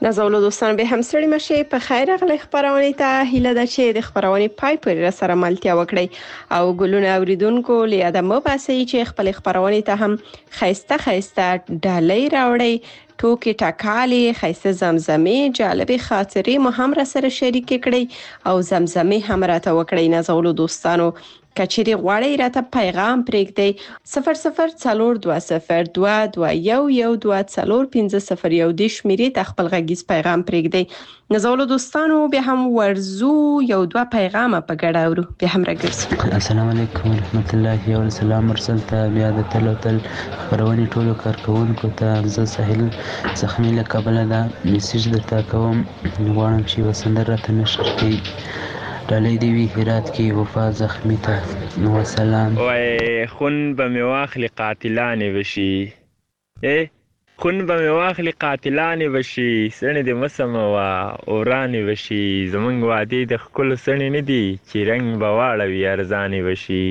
نازولو دوستان به هم ستړي مشي په خیر غلي خبرونه ته هیله ده چې د خبرونه پای پورې سره ملتیا وکړي او ګلونه اوریدونکو لیاده مو باسي چې خپل خبرونه ته هم خيسته خيسته ډالۍ راوړي ټوکې ټکالې خيسته زمزمې جالبې خاطرې مو هم را سره شریک کړي او زمزمې هم راته وکړي نازولو دوستانو کچېری غواړی راته پیغام پرېږدئ صفر صفر څلور دوه صفر دوه دوه یو یو دوه څلور پنځه صفر یو د شمیرې ته خپل غږیز پیغام پرېږدئ نازولو دوستانو بیا هم ورزو یو دوه پیغامه په ګډه اورو بیا هم راګرځو. السلام علیکم ورحمت الله وبرکاته. مرسل ته بیا د تل او تل خبرونې ټولو کارکونکو ته زه ساحل زخمی له کابل دا میسج درته کوم غواړم چې وسندر راته نشر کړي ډالۍ دی وی هرات کې وفا زخمی ته نو سلام. وای خون به می واخلي قاتلانې وشي ای خون به می واخلي قاتلانې وشي سړی د مسم وا اورانې وشي زمونږ وادي د خپل سړی نه دی چې رنگ به واړوي ارزانې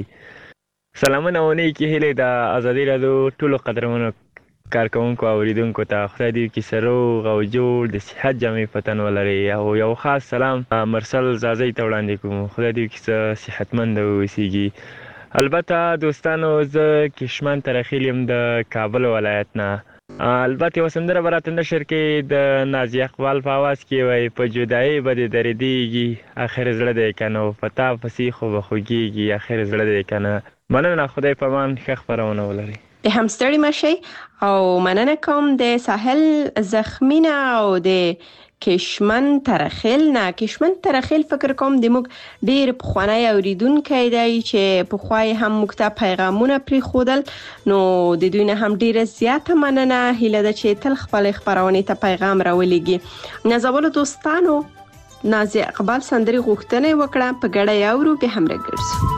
وشي. سلامونه ونی کې هله د ازادي رادیو ټولو قدرمنو کارکونکو او اوریدونکو ته خدای دې کې سروغ او جوړ د صحت جامع پتن ولري او یو خاص سلام مرسل زازي ته وړاندې کوم خدای دې کې صحتمند اوسيږي. البته دوستانو زه کشمن ترخیلم د کابل ولایت نه البته وسندره برات نشر کې د نازي اقبال په आवाज کې وای په جدای بده درېديږي اخر زړه دې کنه پتا پسې خو بخوږي اخر زړه دې کنه مننه خدای په مان ښه خبرونه ولري. د هم ستړي مشي او مننه کوم د ساحل زخمینه او د کشمن ترخیل نه کشمن ترخیل فکر کوم د موږ ډیر پخوانی اوریدونکو دی چې پخوای هم موږ ته پیغامونه پری خودل نو د دوی نه هم ډیر زیاته مننه هیله ده چې تل خپل خبرونه ته پیغام راولېږي. نازولو دوستانو نازي اقبال سندري غوښتنه وکړه په ګډه یاورو به هم راګرځو.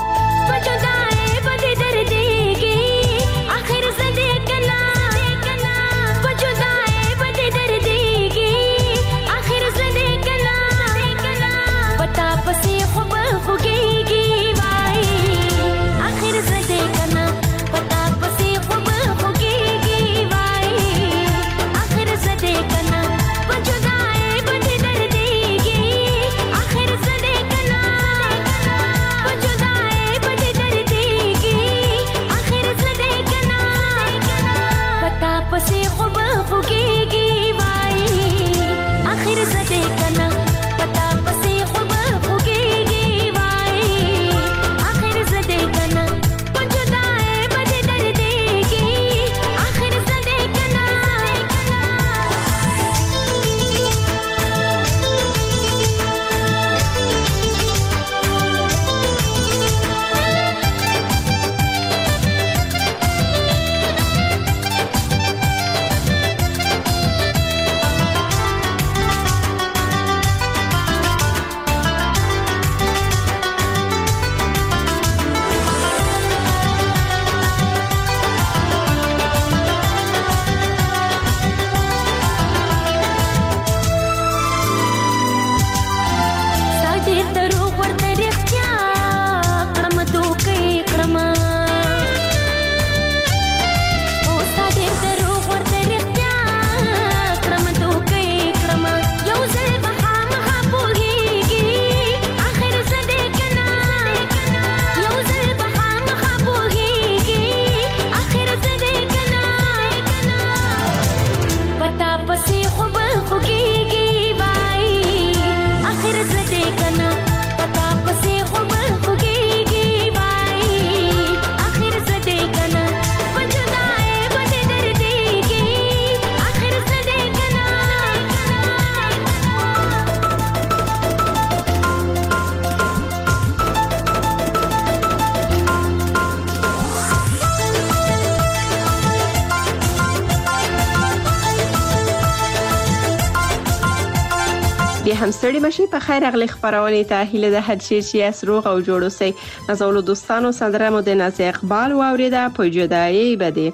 هم ستړي مشي په خیر اغلی خبرونه ته هیله ده هر چی چې اسروغ او جوړ اوسئ. نازولو دوستانو سندره مو د نازي اقبال واوریده په جدایي بده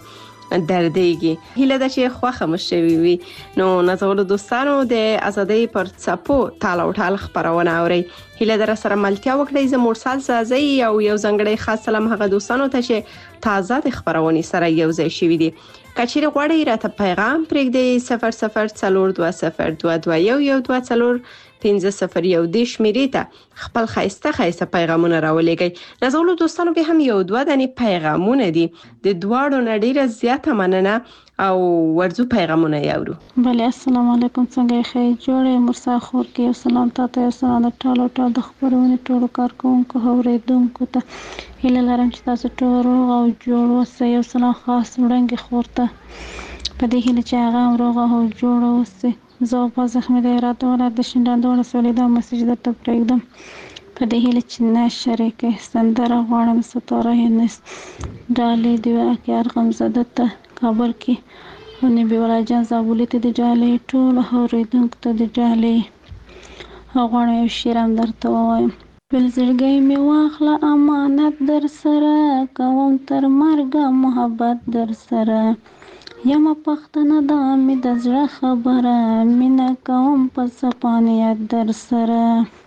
دردېږي. هیله ده چې خوښه مو شوې وي. نو نازولو دوستانو د ازادۍ پر څپو تال او ټال خپرونه اورئ. هیله ده سره ملتیا وکړئ. زه مرسل زازۍ او یو ځانګړی خاص سلام هغه دوستانو ته چې تازه د خپرونې سره یو ځای شوي دي. که چیرې غواړئ راته پیغام پرېږدئ صفر صفر څلور دوه صفر دوه دوه یو یو دوه څلور پنځه صفر یو دېرش شمیرې ته خپل ښایسته ښایسته پیغامونه راولېږئ. نازولو دوستانو بیا هم یو دوه دانې پیغامونه دي. د دواړو نه ډېره زیاته مننه او ورځو پیغامونه یې اورو. بله السلام علیکم، څنګه یې ښه جوړې مرسا خور کې یو سلام تاته، یو سلام د ټولو ټول د خپرونې ټولو کارکوونکو اورېدونکو ته. هیله لرم چې تاسو ټول روغ او جوړ اوسئ. یو سلام خاص وړانګې خور ته په دې هیله چې هغه هم روغ او جوړ اوسئ. زه عباس احمد هرات ولایت د شینډنډ ولسوالۍ دا مسیج درته پرېږدم په دې هیله چې نشرې کې سندره غواړم ستاره هندس ډالۍ د واقعار غمزده ته کابل کې او نبي ولا جان زابولي ته د ډالۍ ټولو اورېدونکو ته د ډالۍ غواړم یو شعر هم درته ووایم. بل زړګی مې واخله امانت در سره کوم تر مرګه محبت در سره یمه پښتنه دا مې د زړه خبره مینه کوم په سپانیت در سره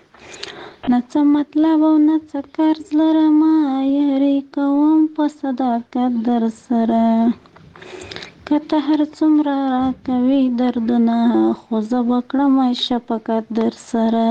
نه څه مطلب او نه څه قرض لرمه یاري کوم په صداقت در سره که ته هر څومره راکوي دردونه خو زه به کړم شفقت در سره.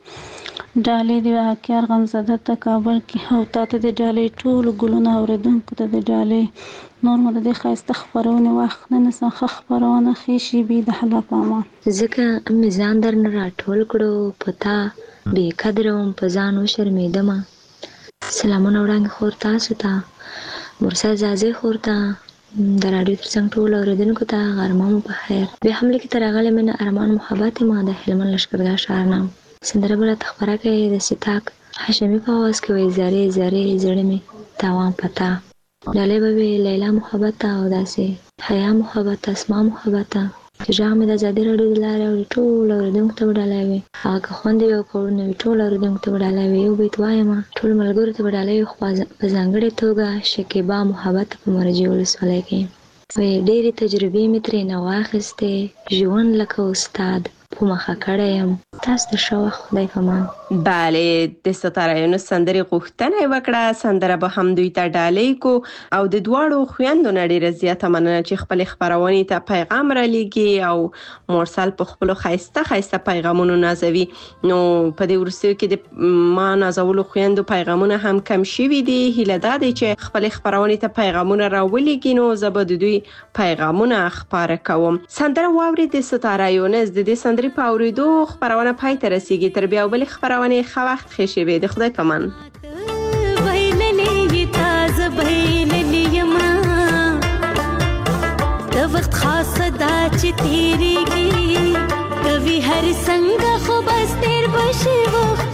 ډالۍ د واقعار غمزده ته کابل کې او تا ته د ډالۍ ټولو ګلونه اورېدونکو ته د ډالۍ نور مو د دې ښایسته خپرونې وخت نه نیسم. ښه خپرونه ښې شېبې د الله په امان. ځکه مې ځان درنه راټول کړو په تا بې قدره وم په ځان وشرمېدمه. سلامونه وړاندې خور تاسو ته، مرسل زازۍ خور ته، د راډیو تر څنګ ټولو اورېدونکو ته غرمه مو په خیر. بیا هم لیکې ته راغلی مینه ارمان محبت ما د هلمند لښکرګاه ښار نه سندره به راته خپره کوي د ستاک هاشمي په اواز کې وایي زرې زرې زړه مې تاوان پتا. ډالۍ به وي لیلا محبت او داسې حیا محبت اسما محبت چې غږ مې د ازادي راډیو د لارې اوري ټول اورېدونکو ته به ډالۍ وي. هغه که خوند وي او که وړونه وي ټول اورېدونکو ته به ډالۍ وي. یو بیت وایم ټول ملګرو ته به ډالۍ وي خو په ځانګړې توګه شکیبا محبت په مرجې ولسوالۍ کې وایي ډېرې تجربې مې ترېنه واخیستې ژوند لکه استاد په مخه کړی یم. تاسو د ښه وخت خدای په امان. بله د ستاره یونس سندرې غوښتنه یې وکړه. سندره به هم دوی ته ډالۍ کو او د دواړو خویندو نه ډېره زیاته مننه چې خپلې خپرونې ته پیغام رالیږي او مرسل په خپلو ښایسته ښایسته پیغامونو نازوي. نو په دې وروستیو کې د ما نازولو خویندو پیغامونه هم کم شوي دي. هیله دا دی چې خپلې خپرونې ته پیغامونه راولیږي نو زه به د دوی پیغامونه خپاره کوم. سندره واورئ د ستاره یونس. د دې سندرې په اورېدو خپرونه پای ته رسیږي. تر بیا بلې خپرونې ښه وخت ښې شېبې د خدای په امان. بایللې تازه بایللې یما د وخت خاصه دا چې تیریږي کوي هر څنګه خو بس تیر بشي وخت